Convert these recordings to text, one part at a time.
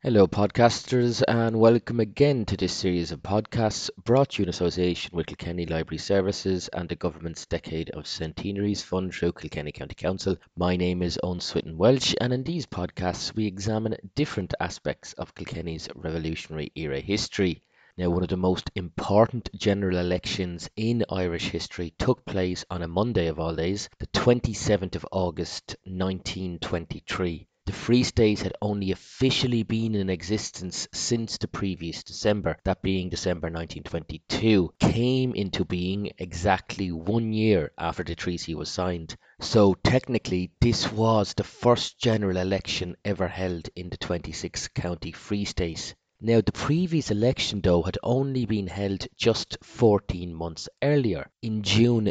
Hello, podcasters, and welcome again to this series of podcasts brought to you in association with Kilkenny Library Services and the Government's Decade of Centenaries Fund through Kilkenny County Council. My name is Owen Swinton Welsh, and in these podcasts, we examine different aspects of Kilkenny's Revolutionary era history. Now, one of the most important general elections in Irish history took place on a Monday of all days, the 27th of August 1923. The Free State had only officially been in existence since the previous December, that being December 1922, came into being exactly 1 year after the treaty was signed. So technically, this was the first general election ever held in the 26 county Free State. Now, the previous election, though, had only been held just 14 months earlier, in June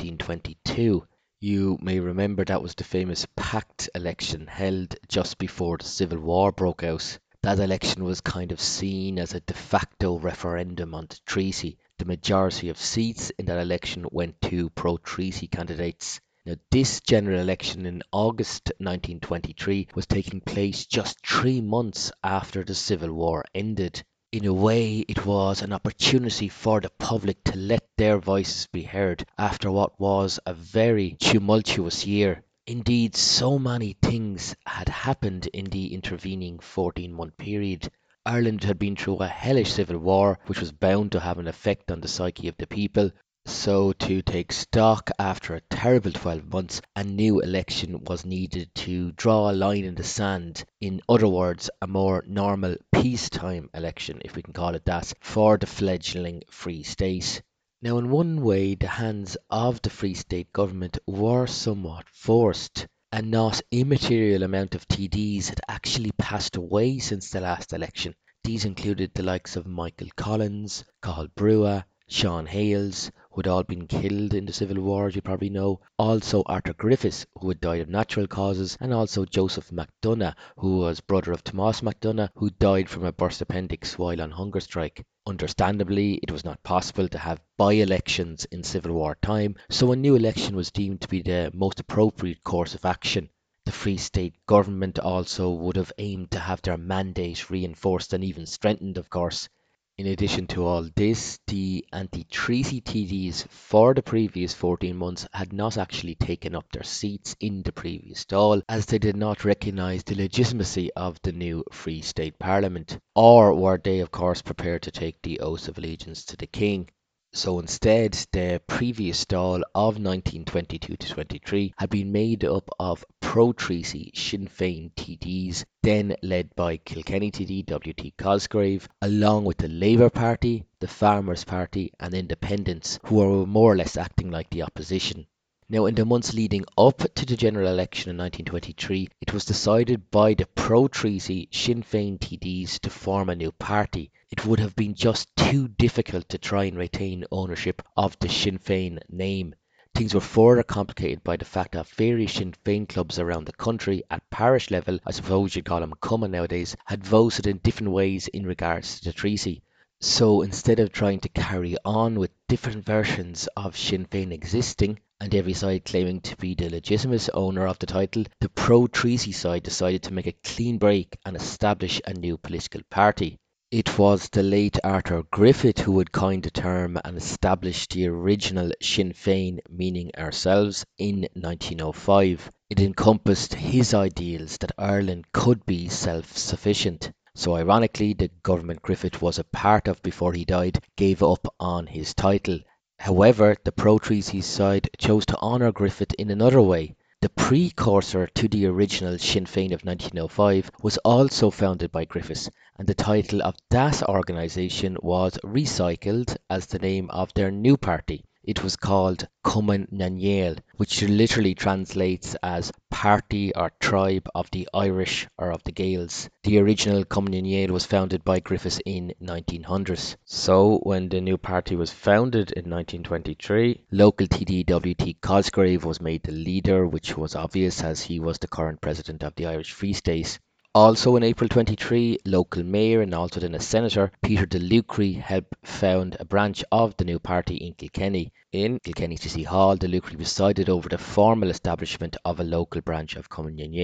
1922. You may remember that was the famous Pact election held just before the Civil War broke out. That election was kind of seen as a de facto referendum on the treaty. The majority of seats in that election went to pro-treaty candidates. Now, this general election in August 1923 was taking place just 3 months after the Civil War ended. In a way, it was an opportunity for the public to let their voices be heard after what was a very tumultuous year. Indeed, so many things had happened in the intervening 14-month period. Ireland had been through a hellish civil war, which was bound to have an effect on the psyche of the people. So, to take stock after a terrible 12 months, a new election was needed to draw a line in the sand. In other words, a more normal peacetime election, if we can call it that, for the fledgling Free State. Now, in one way, the hands of the Free State government were somewhat forced. A not immaterial amount of TDs had actually passed away since the last election. These included the likes of Michael Collins, Cathal Brugha, Sean Hales, who had all been killed in the Civil War, as you probably know. Also Arthur Griffiths, who had died of natural causes, and also Joseph MacDonagh, who was brother of Tomás MacDonagh, who died from a burst appendix while on hunger strike. Understandably, it was not possible to have by-elections in Civil War time, so a new election was deemed to be the most appropriate course of action. The Free State government also would have aimed to have their mandate reinforced and even strengthened, of course. In addition to all this, the anti-treaty TDs for the previous 14 months had not actually taken up their seats in the previous Dáil, as they did not recognise the legitimacy of the new Free State Parliament, or were they of course prepared to take the oath of allegiance to the King. So instead, the previous Dáil of 1922 to 23 had been made up of pro-treaty Sinn Féin TDs, then led by Kilkenny TD W.T. Cosgrave, along with the Labour Party, the Farmers Party and Independents, who were more or less acting like the opposition. Now, in the months leading up to the general election in 1923, it was decided by the pro-treaty Sinn Féin TDs to form a new party. It would have been just too difficult to try and retain ownership of the Sinn Féin name. Things were further complicated by the fact that various Sinn Féin clubs around the country, at parish level, I suppose you'd call them Cumann nowadays, had voted in different ways in regards to the treaty. So instead of trying to carry on with different versions of Sinn Féin existing, and every side claiming to be the legitimate owner of the title, the pro-treaty side decided to make a clean break and establish a new political party. It was the late Arthur Griffith who had coined the term and established the original Sinn Féin, meaning ourselves, in 1905. It encompassed his ideals that Ireland could be self-sufficient. So ironically, the government Griffith was a part of before he died gave up on his title. However, the pro-treaty side chose to honour Griffith in another way. The precursor to the original Sinn Féin of 1905 was also founded by Griffiths, and the title of that organisation was recycled as the name of their new party. It was called Cumann na nGaedheal, which literally translates as Party or Tribe of the Irish or of the Gaels. The original Cumann na nGaedheal was founded by Griffiths in 1900. So when the new party was founded in 1923, local TD W.T. Cosgrave was made the leader, which was obvious as he was the current president of the Irish Free State. Also in April 23, local mayor and also then a senator, Peter DeLucre, helped found a branch of the new party in Kilkenny. In Kilkenny City Hall, DeLucre presided over the formal establishment of a local branch of Cumann na nGaedheal.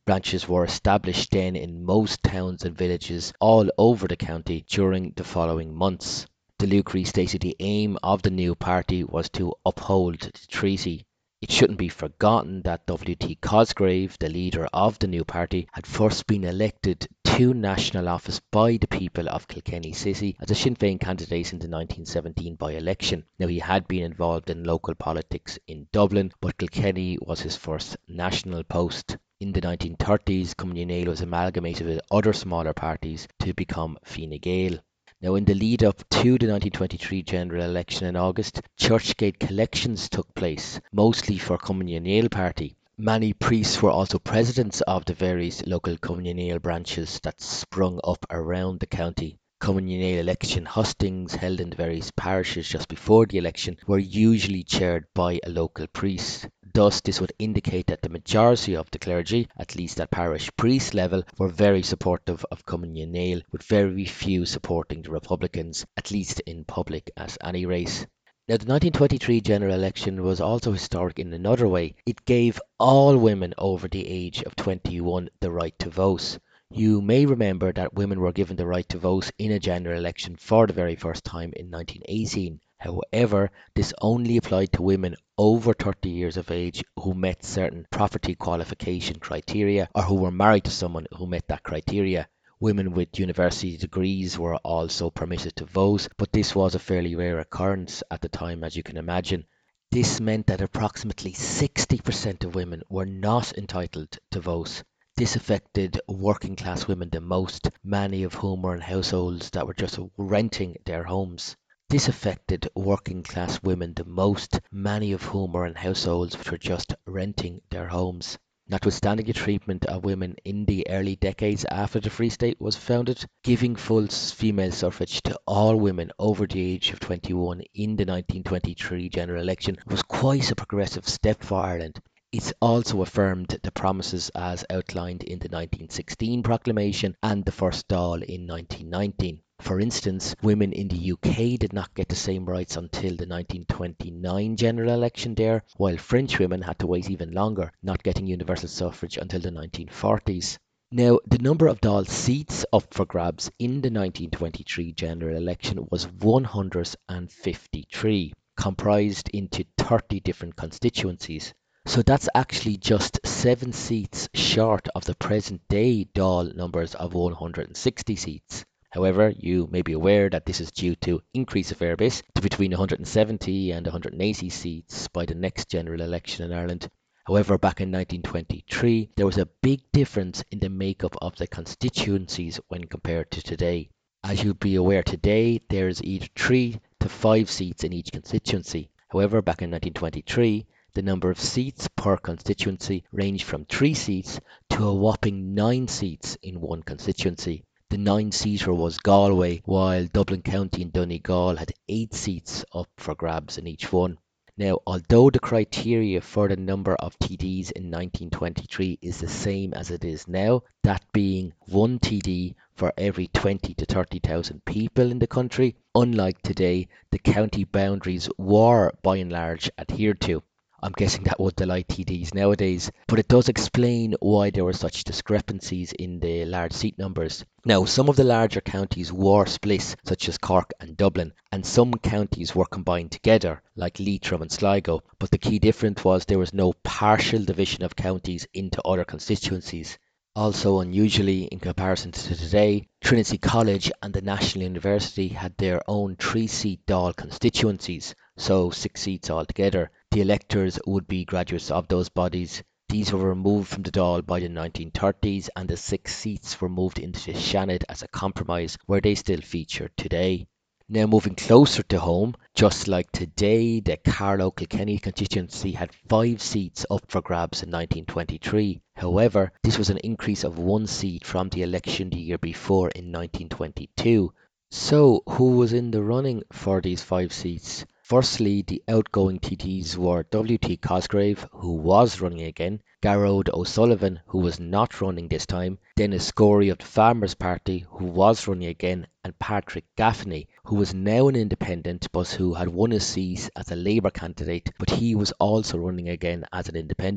Branches were established then in most towns and villages all over the county during the following months. De Lucre stated the aim of the new party was to uphold the treaty. It shouldn't be forgotten that W.T. Cosgrave, the leader of the new party, had first been elected to national office by the people of Kilkenny City as a Sinn Féin candidate in the 1917 by-election. Now, he had been involved in local politics in Dublin, but Kilkenny was his first national post. In the 1930s, Cumann na nGaedheal was amalgamated with other smaller parties to become Fine Gael. Now, in the lead up to the 1923 general election in August, Churchgate collections took place, mostly for Cumann na nGaedheal party. Many priests were also presidents of the various local Cumann na nGaedheal branches that sprung up around the county. Cumann na nGaedheal election hustings held in the various parishes just before the election were usually chaired by a local priest. Thus, this would indicate that the majority of the clergy, at least at parish priest level, were very supportive of Cumann na nGaedheal, with very few supporting the Republicans, at least in public at any rate. Now, the 1923 general election was also historic in another way. It gave all women over the age of 21 the right to vote. You may remember that women were given the right to vote in a general election for the very first time in 1918. However, this only applied to women over 30 years of age who met certain property qualification criteria or who were married to someone who met that criteria. Women with university degrees were also permitted to vote, but this was a fairly rare occurrence at the time, as you can imagine. This meant that approximately 60% of women were not entitled to vote. This affected working class women the most, many of whom were in households that were just renting their homes. This affected working class women the most, many of whom were in households which were just renting their homes. Notwithstanding the treatment of women in the early decades after the Free State was founded, giving full female suffrage to all women over the age of 21 in the 1923 general election was quite a progressive step for Ireland. It also affirmed the promises as outlined in the 1916 proclamation and the first Dáil in 1919. For instance, women in the UK did not get the same rights until the 1929 general election there, while French women had to wait even longer, not getting universal suffrage until the 1940s. Now, the number of Dáil seats up for grabs in the 1923 general election was 153, comprised into 30 different constituencies. So that's actually just 7 seats short of the present day Dáil numbers of 160 seats. However, you may be aware that this is due to increase of airbase to between 170 and 180 seats by the next general election in Ireland. However, back in 1923, there was a big difference in the makeup of the constituencies when compared to today. As you'll be aware today, there's either 3 to 5 seats in each constituency. However, back in 1923, the number of seats per constituency ranged from 3 seats to a whopping 9 seats in one constituency. The 9-seater was Galway, while Dublin County and Donegal had 8 seats up for grabs in each one. Now, although the criteria for the number of TDs in 1923 is the same as it is now, that being 1 TD for every 20 to 30,000 people in the country, unlike today, the county boundaries were by and large adhered to. I'm guessing that would delight TDs nowadays, but it does explain why there were such discrepancies in the large seat numbers. Now, some of the larger counties were split, such as Cork and Dublin, and some counties were combined together, like Leitrim and Sligo, but the key difference was there was no partial division of counties into other constituencies. Also unusually, in comparison to today, Trinity College and the National University had their own 3-seat Dáil constituencies, so 6 seats altogether. The electors would be graduates of those bodies. These were removed from the Dáil by the 1930s and the 6 seats were moved into the Seanad as a compromise, where they still feature today. Now, moving closer to home, just like today, the Carlow Kilkenny constituency had 5 seats up for grabs in 1923. However, this was an increase of 1 seat from the election the year before in 1922. So, who was in the running for these 5 seats? Firstly, the outgoing TDs were W.T. Cosgrave, who was running again, Garrod O'Sullivan, who was not running this time, Dennis Gorey of the Farmers' Party, who was running again, and Patrick Gaffney, who was now an independent but who had won his seat as a Labour candidate, but he was also running again as an independent.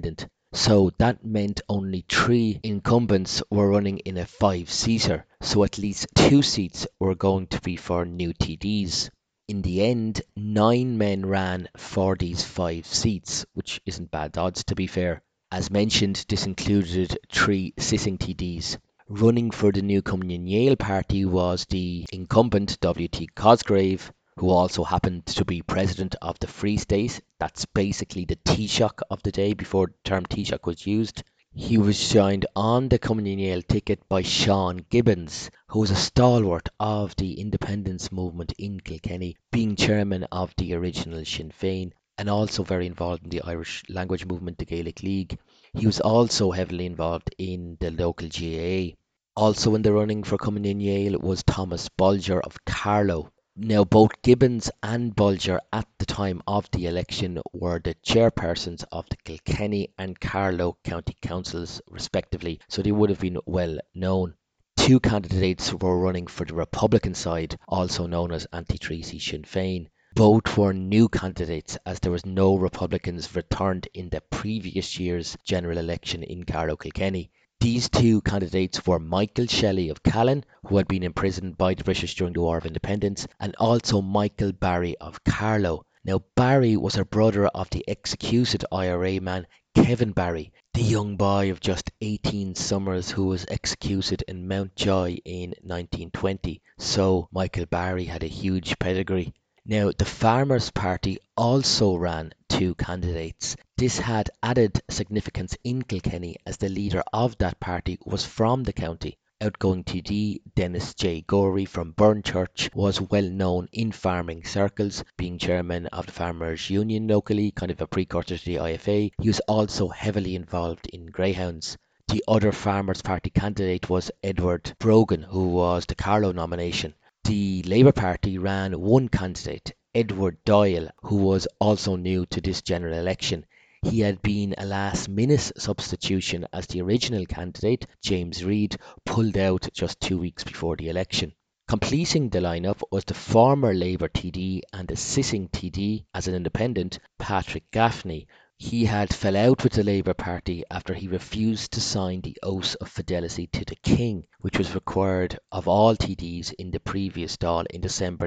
So that meant only three incumbents were running in a five-seater, so at least two seats were going to be for new TDs. In the end, nine men ran for these five seats, which isn't bad odds to be fair. As mentioned, this included three sitting TDs. Running for the new Cumann Yale party was the incumbent W.T. Cosgrave, who also happened to be president of the Free State. That's basically the Taoiseach of the day before the term Taoiseach was used. He was joined on the Cumann Yale ticket by Sean Gibbons, who was a stalwart of the independence movement in Kilkenny, being chairman of the original Sinn Féin and also very involved in the Irish language movement, the Gaelic League. He was also heavily involved in the local GAA. Also in the running for Cumann Yale was Thomas Bolger of Carlow. Now, both Gibbons and Bolger at the time of the election were the chairpersons of the Kilkenny and Carlow County Councils, respectively, so they would have been well known. Two candidates were running for the Republican side, also known as Anti-Treaty Sinn Féin. Both were new candidates as there was no Republicans returned in the previous year's general election in Carlow Kilkenny. These two candidates were Michael Shelley of Callan, who had been imprisoned by the British during the War of Independence, and also Michael Barry of Carlow. Now, Barry was a brother of the executed IRA man Kevin Barry, the young boy of just 18 summers who was executed in Mountjoy in 1920. So, Michael Barry had a huge pedigree. Now, the Farmers' Party also ran two candidates. This had added significance in Kilkenny as the leader of that party was from the county. Outgoing TD Dennis J. Gorey from Burnchurch was well known in farming circles, being chairman of the Farmers Union locally, kind of a precursor to the IFA. He was also heavily involved in greyhounds. The other Farmers' Party candidate was Edward Brogan, who was the Carlow nomination. The Labour Party ran one candidate, Edward Doyle, who was also new to this general election. He had been a last-minute substitution as the original candidate, James Reid, pulled out just 2 weeks before the election. Completing the lineup was the former Labour TD and the sitting TD as an independent, Patrick Gaffney. He had fell out with the Labour Party after he refused to sign the oath of fidelity to the King, which was required of all TDs in the previous Dáil in December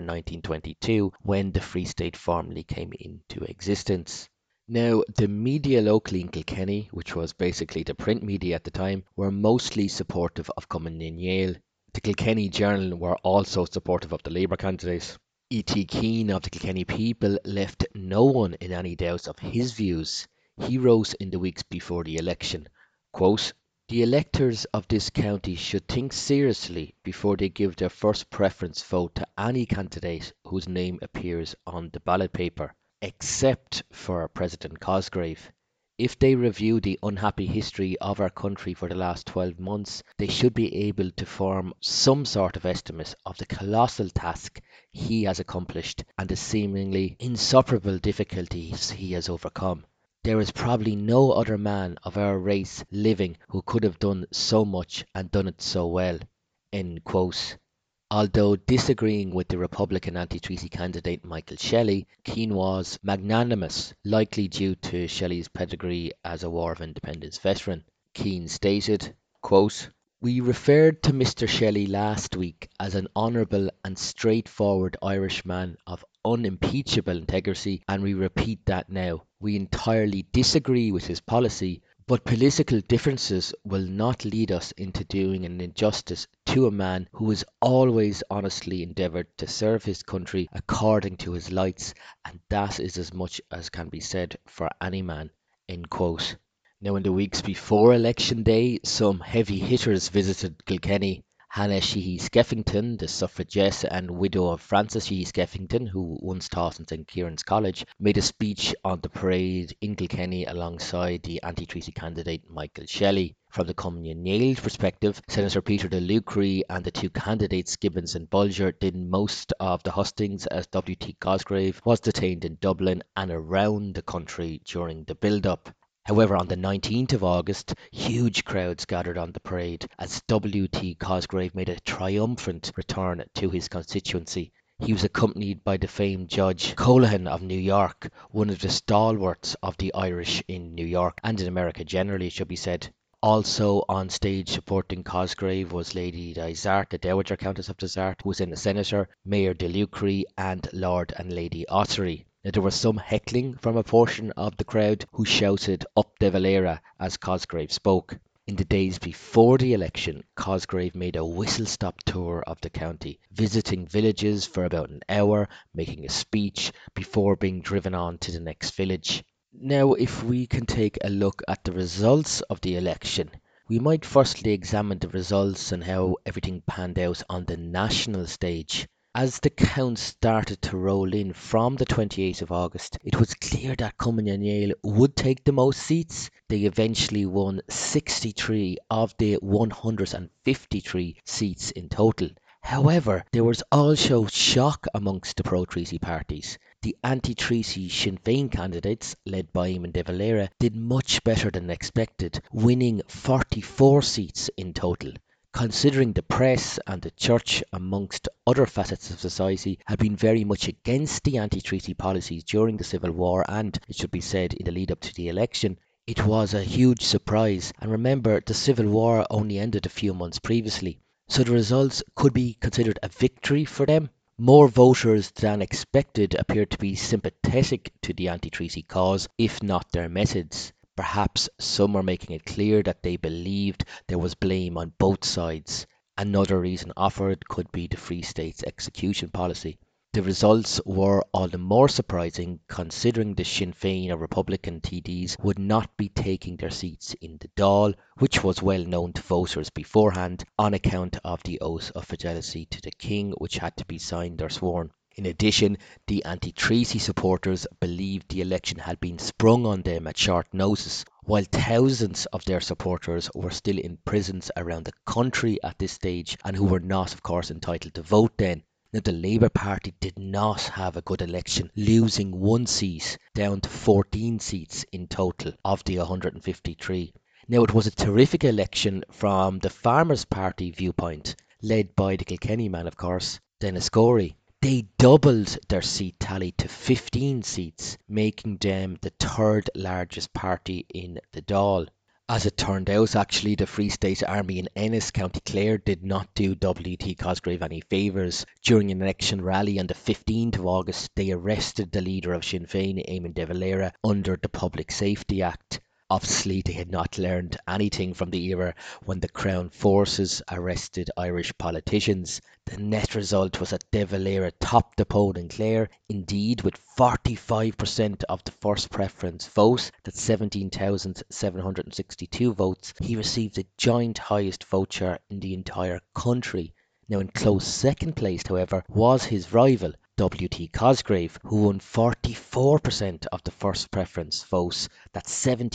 1922 when the Free State formally came into existence. Now, the media locally in Kilkenny, which was basically the print media at the time, were mostly supportive of Cumann Yale. The Kilkenny Journal were also supportive of the Labour candidate. E.T. Keane of the Kilkenny People left no one in any doubt of his views. He wrote in the weeks before the election, quote, "The electors of this county should think seriously before they give their first preference vote to any candidate whose name appears on the ballot paper, except for President Cosgrave. If they review the unhappy history of our country for the last 12 months, they should be able to form some sort of estimate of the colossal task he has accomplished and the seemingly insuperable difficulties he has overcome. There is probably no other man of our race living who could have done so much and done it so well." End quote. Although disagreeing with the Republican anti-treaty candidate Michael Shelley, Keane was magnanimous, likely due to Shelley's pedigree as a War of Independence veteran. Keane stated, quote, "We referred to Mr. Shelley last week as an honourable and straightforward Irishman of unimpeachable integrity, and we repeat that now. We entirely disagree with his policy, but political differences will not lead us into doing an injustice to a man who has always honestly endeavoured to serve his country according to his lights, and that is as much as can be said for any man." End quote. Now, in the weeks before election day, some heavy hitters visited Kilkenny. Hannah Sheehy Skeffington, the suffragette and widow of Francis Sheehy Skeffington, who once taught in St Kieran's College, made a speech on the parade in Kilkenny alongside the anti-treaty candidate Michael Shelley. From the Cumann Yale perspective, Senator Peter DeLucre and the two candidates Gibbons and Bolger did most of the hustings as W.T. Cosgrave was detained in Dublin and around the country during the build-up. However, on the 19th of August, huge crowds gathered on the parade as W.T. Cosgrave made a triumphant return to his constituency. He was accompanied by the famed Judge Colohan of New York, one of the stalwarts of the Irish in New York and in America generally, it should be said. Also on stage supporting Cosgrave was Lady Dysart, the Dowager Countess of Dysart, who was then a senator, Mayor de Lucre, and Lord and Lady Ossory. Now, there was some heckling from a portion of the crowd who shouted "Up De Valera" as Cosgrave spoke. In the days before the election, Cosgrave made a whistle-stop tour of the county, visiting villages for about an hour, making a speech before being driven on to the next village. Now, if we can take a look at the results of the election, we might firstly examine the results and how everything panned out on the national stage. As the count started to roll in from the 28th of August, it was clear that Cumann na nGaedheal would take the most seats. They eventually won 63 of the 153 seats in total. However, there was also shock amongst the pro-Treaty parties. The anti-Treaty Sinn Féin candidates, led by Eamon de Valera, did much better than expected, winning 44 seats in total. Considering the press and the church, amongst other facets of society, had been very much against the anti-treaty policies during the Civil War and, it should be said, in the lead up to the election, it was a huge surprise. And remember, the Civil War only ended a few months previously, so the results could be considered a victory for them. More voters than expected appeared to be sympathetic to the anti-treaty cause, if not their methods. Perhaps some were making it clear that they believed there was blame on both sides. Another reason offered could be the Free State's execution policy. The results were all the more surprising considering the Sinn Féin or Republican TDs would not be taking their seats in the Dáil, which was well known to voters beforehand on account of the oath of fidelity to the King, which had to be signed or sworn. In addition, the anti-treaty supporters believed the election had been sprung on them at short notice, while thousands of their supporters were still in prisons around the country at this stage and who were not, of course, entitled to vote then. Now, the Labour Party did not have a good election, losing one seat down to 14 seats in total of the 153. Now, it was a terrific election from the Farmers' Party viewpoint, led by the Kilkenny man, of course, Dennis Gorey. They doubled their seat tally to 15 seats, making them the third largest party in the Dáil. As it turned out, actually, the Free State Army in Ennis, County Clare, did not do W.T. Cosgrave any favours. During an election rally on the 15th of August, they arrested the leader of Sinn Féin, Eamon de Valera, under the Public Safety Act. Obviously, they had not learned anything from the era when the Crown Forces arrested Irish politicians. The net result was that De Valera topped the poll in Clare, indeed with 45% of the first preference vote, that's 17,762 votes. He received the joint highest vote share in the entire country. Now, in close second place, however, was his rival, W.T. Cosgrave, who won 44% of the first preference votes, that's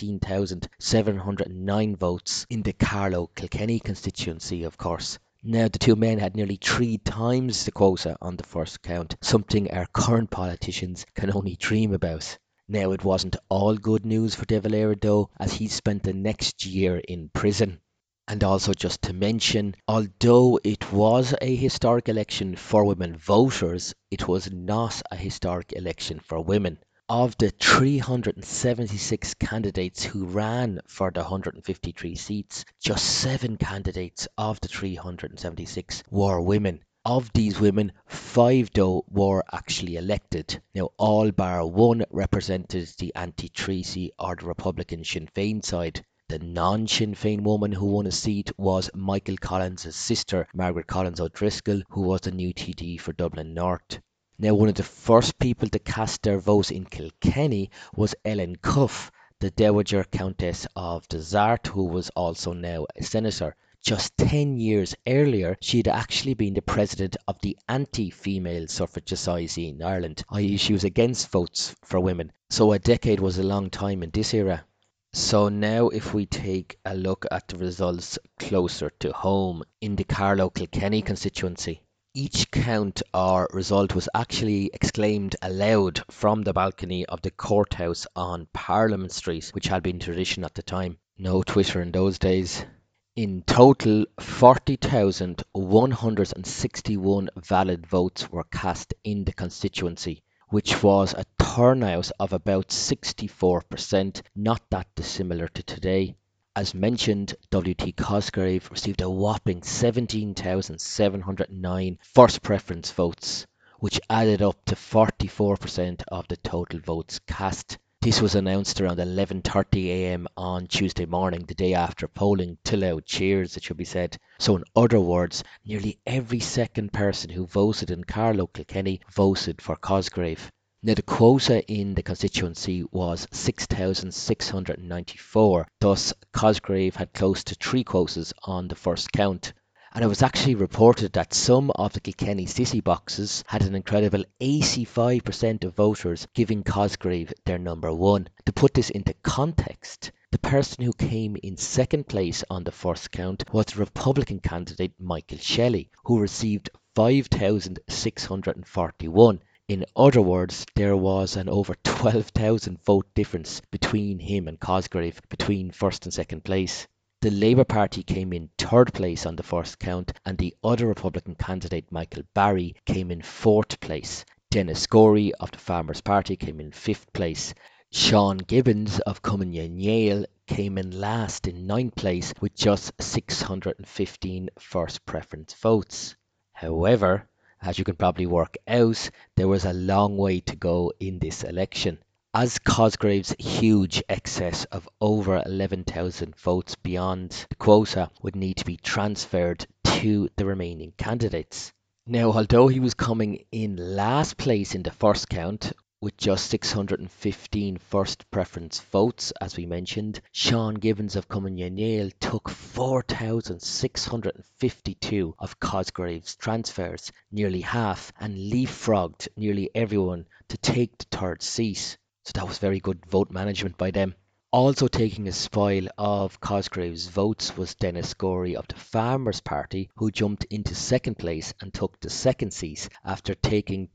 17,709 votes in the Carlow Kilkenny constituency, of course. Now, the two men had nearly 3 times the quota on the first count, something our current politicians can only dream about. Now, it wasn't all good news for De Valera though, as he spent the next year in prison. And also just to mention, although it was a historic election for women voters, it was not a historic election for women. Of the 376 candidates who ran for the 153 seats, just 7 candidates of the 376 were women. Of these women, 5 though were actually elected. Now, all bar one represented the anti-treaty or the Republican Sinn Féin side. The non-Sinn Féin woman who won a seat was Michael Collins' sister, Margaret Collins O'Driscoll, who was the new TD for Dublin North. Now, one of the first people to cast their votes in Kilkenny was Ellen Cuff, the Dowager Countess of Dysart, who was also now a senator. Just 10 years earlier, she had actually been the president of the Anti-Female Suffrage Society in Ireland, i.e. she was against votes for women. So a decade was a long time in this era. So now if we take a look at the results closer to home in the Carlow Kilkenny constituency. Each count or result was actually exclaimed aloud from the balcony of the courthouse on Parliament Street, which had been tradition at the time. No Twitter in those days. In total, 40,161 valid votes were cast in the constituency, which was a turnout of about 64%, not that dissimilar to today. As mentioned, W.T. Cosgrave received a whopping 17,709 first preference votes, which added up to 44% of the total votes cast. This was announced around 11:30 a.m. on Tuesday morning, the day after polling, to loud cheers, it should be said. So in other words, nearly every second person who voted in Carlow Kilkenny voted for Cosgrave. Now the quota in the constituency was 6,694, thus Cosgrave had close to three quotas on the first count. And it was actually reported that some of the Kilkenny city boxes had an incredible 85% of voters giving Cosgrave their number one. To put this into context, the person who came in second place on the first count was the Republican candidate Michael Shelley, who received 5,641. In other words, there was an over 12,000 vote difference between him and Cosgrave between first and second place. The Labour Party came in third place on the first count, and the other Republican candidate, Michael Barry, came in fourth place. Dennis Gorey of the Farmers Party came in fifth place. Sean Gibbons of Cumann Yale came in last in ninth place with just 615 first preference votes. However, as you can probably work out, there was a long way to go in this election, as Cosgrave's huge excess of over 11,000 votes beyond the quota would need to be transferred to the remaining candidates. Now, although he was coming in last place in the first count, with just 615 first preference votes, as we mentioned, Sean Gibbons of Cumann Yale took 4,652 of Cosgrave's transfers, nearly half, and leapfrogged nearly everyone to take the third seat. So that was very good vote management by them. Also taking a spoil of Cosgrave's votes was Dennis Gorey of the Farmers Party, who jumped into second place and took the second seat after taking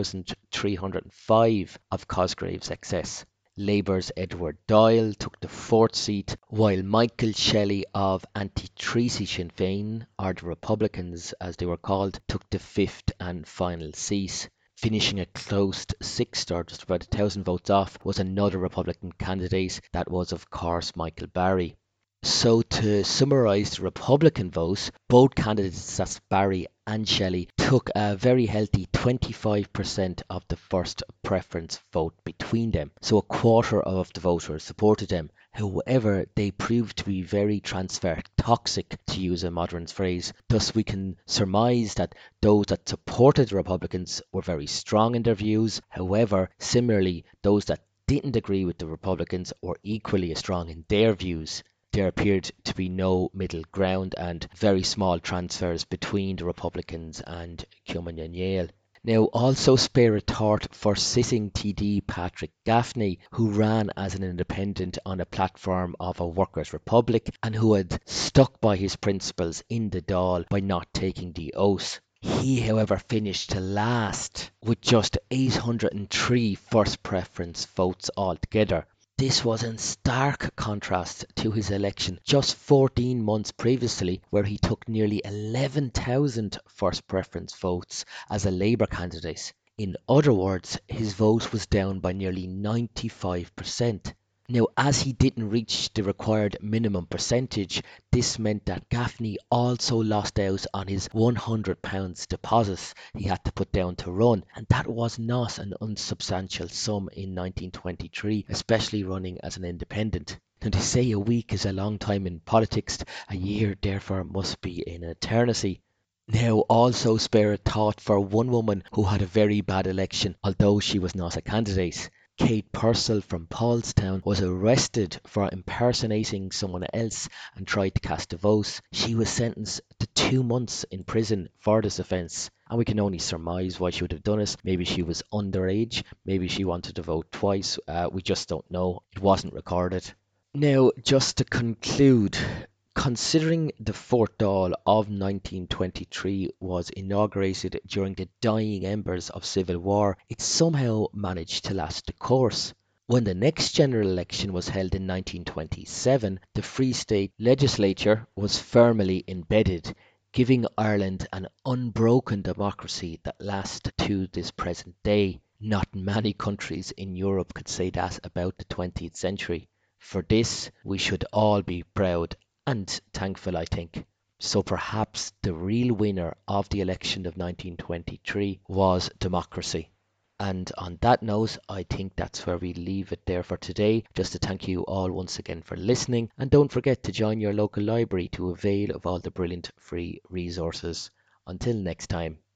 2,305 of Cosgrave's excess. Labour's Edward Doyle took the fourth seat, while Michael Shelley of Anti-Treaty Sinn Féin, or the Republicans as they were called, took the fifth and final seat. Finishing a close sixth, or just about 1,000 votes off, was another Republican candidate. That was, of course, Michael Barry. So to summarise the Republican vote, both candidates, that's Barry and Shelley, took a very healthy 25% of the first preference vote between them. So a quarter of the voters supported them. However, they proved to be very transfer toxic, to use a modern phrase. Thus, we can surmise that those that supported the Republicans were very strong in their views. However, similarly, those that didn't agree with the Republicans were equally as strong in their views. There appeared to be no middle ground and very small transfers between the Republicans and Cumann Yale. Now, also spare a thought for sitting TD Patrick Gaffney, who ran as an independent on a platform of a workers' republic and who had stuck by his principles in the Dáil by not taking the oath. He, however, finished last with just 803 first preference votes altogether. This was in stark contrast to his election just 14 months previously, where he took nearly 11,000 first preference votes as a Labour candidate. In other words, his vote was down by nearly 95%. Now, as he didn't reach the required minimum percentage, this meant that Gaffney also lost out on his £100 deposit he had to put down to run, and that was not an unsubstantial sum in 1923, especially running as an independent. Now, they say a week is a long time in politics, a year therefore must be an eternity. Now, also spare a thought for one woman who had a very bad election, although she was not a candidate. Kate Purcell from Paulstown was arrested for impersonating someone else and tried to cast a vote. She was sentenced to 2 months in prison for this offence, and we can only surmise why she would have done it. Maybe she was underage, maybe she wanted to vote twice, we just don't know. It wasn't recorded. Now, just to conclude, considering the fourth Dáil of 1923 was inaugurated during the dying embers of civil war, it somehow managed to last the course. When the next general election was held in 1927, the Free State legislature was firmly embedded, giving Ireland an unbroken democracy that lasts to this present day. Not many countries in Europe could say that about the 20th century. For this, we should all be proud and thankful, I think. So perhaps the real winner of the election of 1923 was democracy. And on that note, I think that's where we leave it there for today. Just to thank you all once again for listening. And don't forget to join your local library to avail of all the brilliant free resources. Until next time.